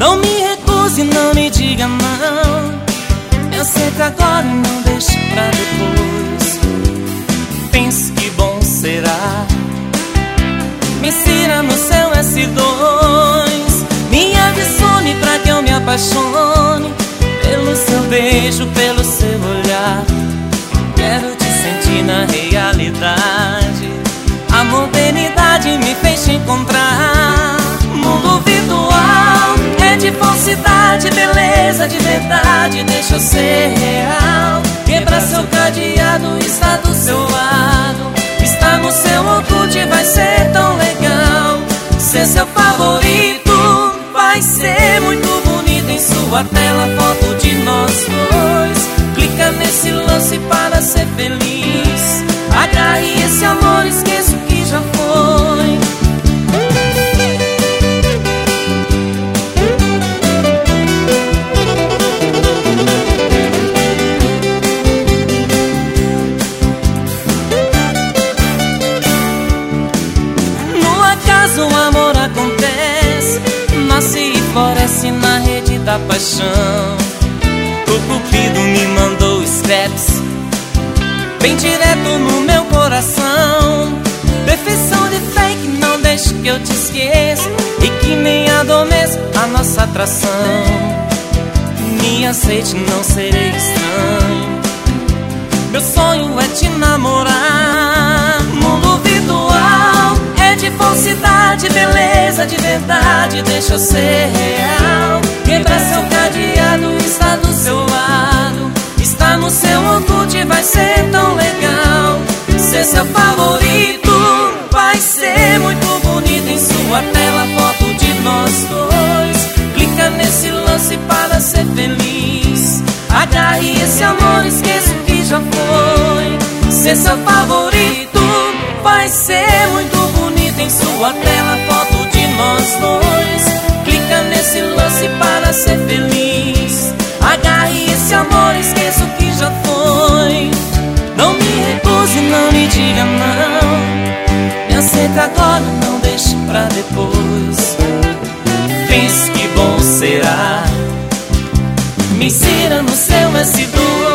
Não me recuse, não me diga não. Eu sei que agora não deixe pra depois. Pense que bom será. Me insira no seu S2. Me adicione pra que eu me apaixone pelo seu beijo, pelo seu olhar. Quero te sentir na realidade. A modernidade me fez te encontrar. Mundo virtual é de falsidade, beleza de verdade. Deixa eu ser real. Quebra seu cadeado, está do seu lado. Está no seu Orkut, vai ser tão legal. Ser seu favorito vai ser muito bonito. Em sua tela, foto de nós dois. Clica nesse lance para ser feliz. Agarre esse amor, esqueça o que já foi. No acaso o amor acontece, nasce e floresce na rede da paixão. O Cupido me mandou scraps bem direto no meu coração. Perfeição de fake, não deixe que eu te esqueça. E que nem adormeça a nossa atração. Me aceite, não serei estranho. Meu sonho é te namorar. Mundo virtual é de falsidade, beleza de verdade. Deixa eu ser real. Quebra seu cadeado, está do seu lado. Está no seu Orkut, vai ser tão legal. Ser seu favorito vai ser muito bonito. Em sua tela, foto de nós dois. Clica nesse lance para ser feliz. Agarre esse amor, esqueça o que já foi. Ser seu favorito vai ser muito bonito. Em sua tela, foto de nós dois. Clica nesse lance para ser feliz. Agarre esse amor, esqueça o que já foi. Não me recuse, não me diga não. Me aceita agora, não deixe pra depois. Pense que bom será. Me insira no seu S2.